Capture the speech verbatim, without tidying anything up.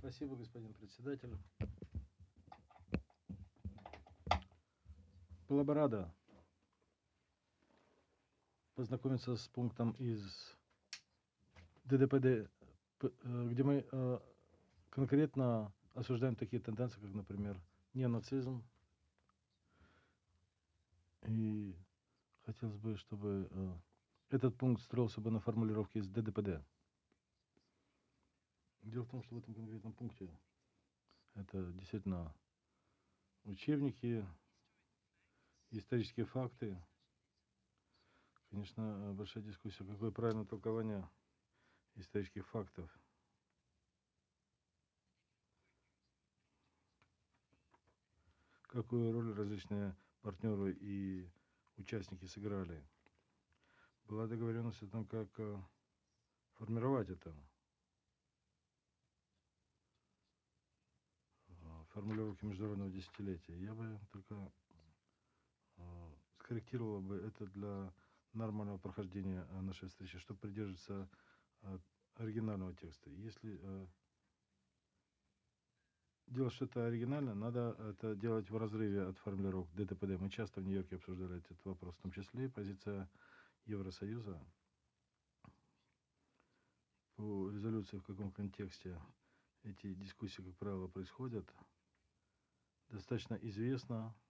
Спасибо, господин председатель. Была бы рада познакомиться с пунктом из Д Д П Д, где мы конкретно осуждаем такие тенденции, как, например, неонацизм. И хотелось бы, чтобы этот пункт строился бы на формулировке из Д Д П Д. Дело в том, что в этом конкретном пункте это действительно учебники, исторические факты. Конечно, большая дискуссия, какое правильное толкование исторических фактов. Какую роль различные партнеры и участники сыграли. Была договоренность о том, как формировать это. Формулировки международного десятилетия. Я бы только э, скорректировал бы это для нормального прохождения нашей встречи, чтобы придерживаться э, оригинального текста. Если э, делать что-то оригинальное, надо это делать в разрыве от формулировок Д Д П Д. Мы часто в Нью-Йорке обсуждали этот вопрос, в том числе и позиция Евросоюза по резолюции, в каком контексте эти дискуссии, как правило, происходят. Достаточно известно,